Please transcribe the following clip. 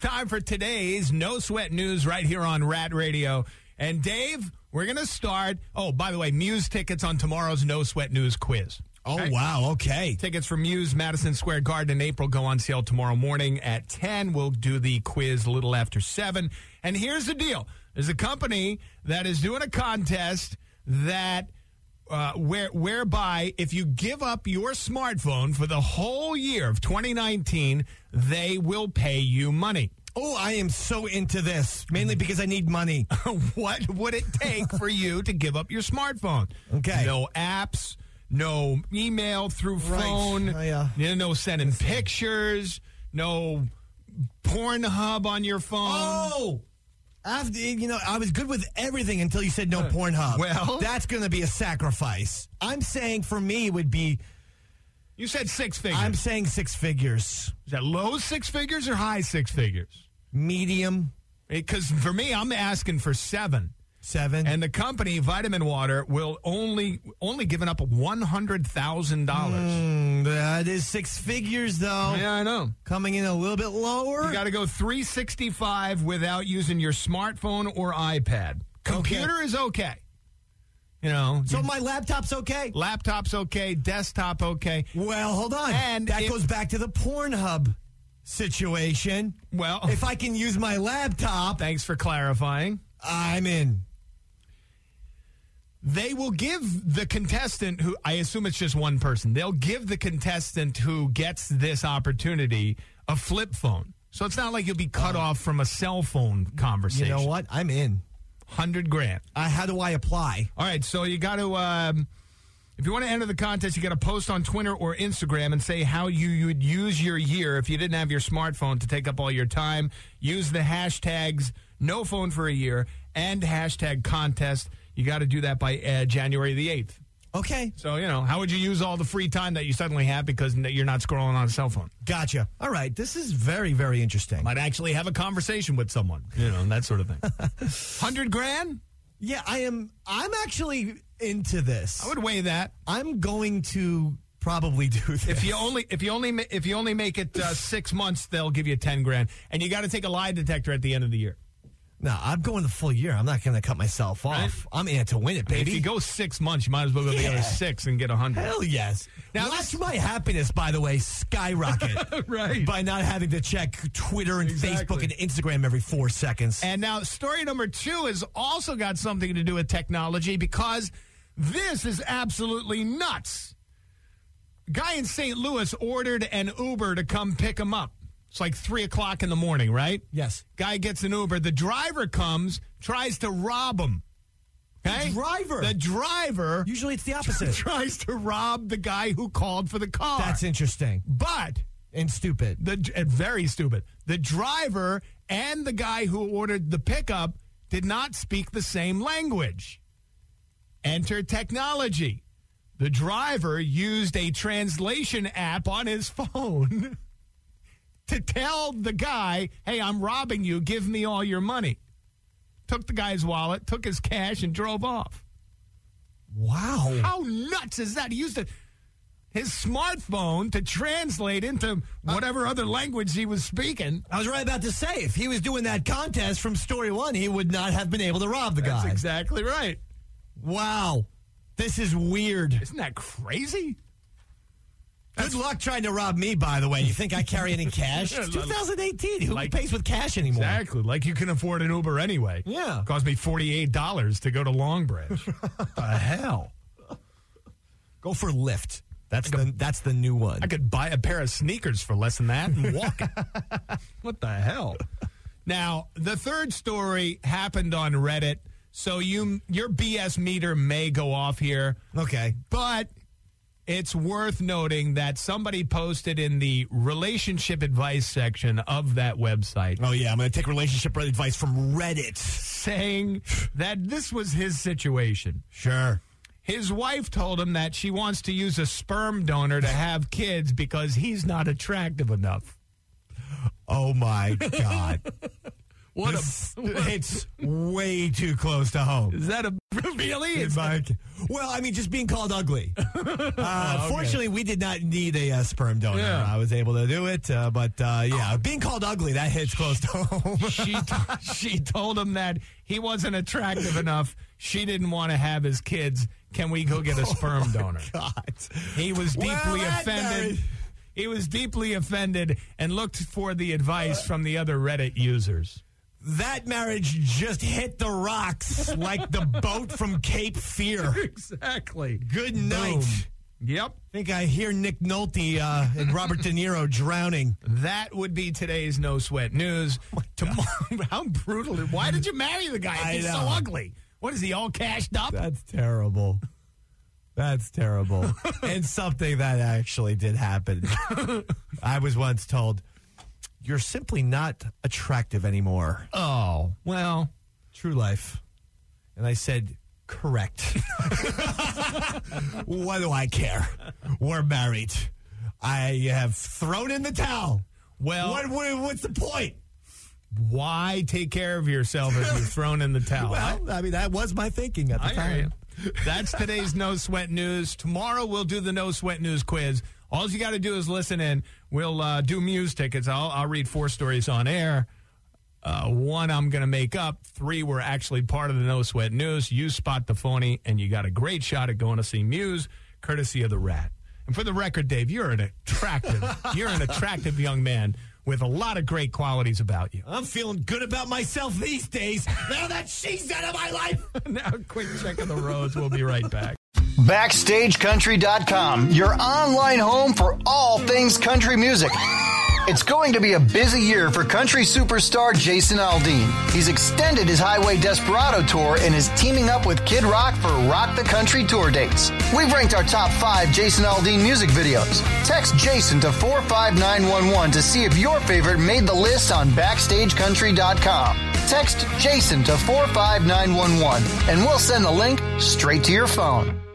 Time for today's No Sweat News right here on Rat Radio. And Dave, we're going to start. Oh, by the way, Muse tickets on tomorrow's No Sweat News quiz. Oh, okay. Wow. Okay. Tickets for Muse, Madison Square Garden in April go on sale tomorrow morning at 10. We'll do the quiz a little after 7. And here's the deal. There's a company that is doing a contest that whereby if you give up your smartphone for the whole year of 2019, they will pay you money. Oh, I am so into this, mainly because I need money. What would it take for you to give up your smartphone? Okay. No apps, no email through phone, no sending pictures, no Pornhub on your phone. Oh! I was good with everything until you said no Pornhub. Well, that's going to be a sacrifice. I'm saying for me it would be. You said 6 figures. I'm saying 6 figures. Is that low 6 figures or high 6 figures? Medium. Because for me, I'm asking for 7. 7. And the company, Vitamin Water, will only giving up $100,000. That is 6 figures, though. Yeah, I know. Coming in a little bit lower. You got to go 365 without using your smartphone or iPad. Computer is okay. So my laptop's okay? Laptop's okay. Desktop okay. Well, hold on. And that goes back to the Pornhub situation. Well, if I can use my laptop. Thanks for clarifying. I'm in. They will give the contestant who, I assume it's just one person, they'll give the contestant who gets this opportunity a flip phone. So it's not like you'll be cut off from a cell phone conversation. You know what? I'm in. $100,000. How do I apply? All right, so you got to, if you want to enter the contest, you got to post on Twitter or Instagram and say how you would use your year if you didn't have your smartphone to take up all your time. Use the hashtags no phone for a year and hashtag contest. You got to do that by January the 8th. Okay. So, how would you use all the free time that you suddenly have because you're not scrolling on a cell phone? Gotcha. All right. This is very, very interesting. Might actually have a conversation with someone, that sort of thing. $100,000? Yeah, I am. I'm actually into this. I would weigh that. I'm going to probably do this. If you only make it 6 months, they'll give you $10,000, and you got to take a lie detector at the end of the year. No, I'm going the full year. I'm not going to cut myself off. Right? I'm in it to win it, baby. If you go 6 months, you might as well go the other 6 and get 100. Hell yes. Now, watch my happiness, by the way, skyrocket. Right. By not having to check Twitter and Facebook and Instagram every 4 seconds. And now, story number 2 has also got something to do with technology because this is absolutely nuts. Guy in St. Louis ordered an Uber to come pick him up. It's like 3 o'clock in the morning, right? Yes. Guy gets an Uber. The driver comes, tries to rob him. Okay? The driver. Usually it's the opposite. Tries to rob the guy who called for the car. That's interesting. And stupid. Very stupid. The driver and the guy who ordered the pickup did not speak the same language. Enter technology. The driver used a translation app on his phone to tell the guy, hey, I'm robbing you. Give me all your money. Took the guy's wallet, took his cash, and drove off. Wow. How nuts is that? He used his smartphone to translate into whatever other language he was speaking. I was right about to say, if he was doing that contest from Story 1, he would not have been able to rob the guy. That's exactly right. Wow. This is weird. Isn't that crazy? Good luck trying to rob me, by the way. You think I carry any cash? It's 2018. Who pays with cash anymore? Exactly. Like you can afford an Uber anyway. Yeah. It cost me $48 to go to Long Branch. What the hell? Go for Lyft. That's the new one. I could buy a pair of sneakers for less than that and walk it. What the hell? Now, the third story happened on Reddit, so your BS meter may go off here. Okay. But it's worth noting that somebody posted in the relationship advice section of that website. Oh, yeah. I'm going to take relationship advice from Reddit. Saying that this was his situation. Sure. His wife told him that she wants to use a sperm donor to have kids because he's not attractive enough. Oh, my God. It's way too close to home. Is that really? Well, I mean, just being called ugly. Fortunately, we did not need a sperm donor. Yeah. I was able to do it, but being called ugly, that hits close to home. She told him that he wasn't attractive enough. She didn't want to have his kids. Can we go get a sperm donor? God. He was deeply offended. He was deeply offended and looked for the advice from the other Reddit users. That marriage just hit the rocks like the boat from Cape Fear. Exactly. Good night. Boom. Yep. I think I hear Nick Nolte and Robert De Niro drowning. That would be today's No Sweat News. How brutal. Why did you marry the guy if he's so ugly? What, is he all cashed up? That's terrible. That's terrible. And something that actually did happen. I was once told, you're simply not attractive anymore. Oh, well. True life. And I said, correct. What do I care? We're married. I have thrown in the towel. Well, what's the point? Why take care of yourself if you've thrown in the towel? Well, I mean, that was my thinking at the time. That's today's No Sweat News. Tomorrow we'll do the No Sweat News quiz. All you got to do is listen in. We'll do Muse tickets. I'll read 4 stories on air. 1 I'm going to make up. 3 were actually part of the No Sweat News. You spot the phony, and you got a great shot at going to see Muse, courtesy of the Rat. And for the record, Dave, you're an attractive young man with a lot of great qualities about you. I'm feeling good about myself these days now that she's out of my life. Now, quick check of the roads. We'll be right back. BackstageCountry.com, your online home for all things country music. It's going to be a busy year for country superstar Jason Aldean. He's extended his Highway Desperado tour and is teaming up with Kid Rock for Rock the Country tour dates. We've ranked our top 5 Jason Aldean music videos. Text Jason to 45911 to see if your favorite made the list on BackstageCountry.com. Text Jason to 45911 and we'll send the link straight to your phone.